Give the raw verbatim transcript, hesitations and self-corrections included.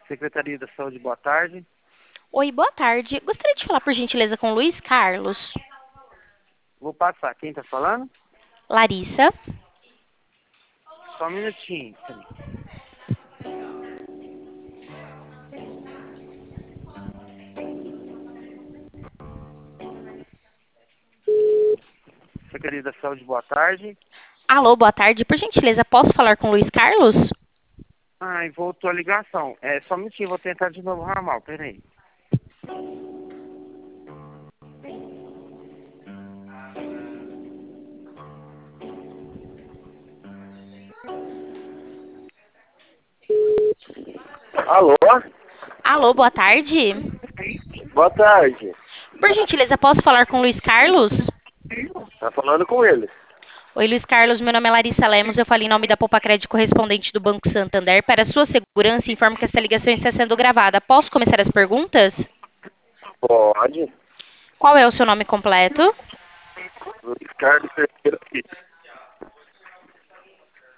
Secretaria da Saúde, boa tarde. Oi, boa tarde. Gostaria de falar, por gentileza, com o Luiz Carlos. Vou passar. Quem tá falando? Larissa. Só um minutinho. Secretaria da Saúde, boa tarde. Alô, boa tarde. Por gentileza, posso falar com o Luiz Carlos? Ai, voltou a ligação. É, só um minutinho, vou tentar de novo o ramal, peraí. Alô? Alô, boa tarde. Boa tarde. Por gentileza, posso falar com o Luiz Carlos? Tá falando com ele. Oi, Luiz Carlos. Meu nome é Larissa Lemos. Eu falo em nome da Poupa Crédito correspondente do Banco Santander. Para sua segurança, informo que essa ligação está sendo gravada. Posso começar as perguntas? Pode. Qual é o seu nome completo? Luiz Carlos Ferreira Filho.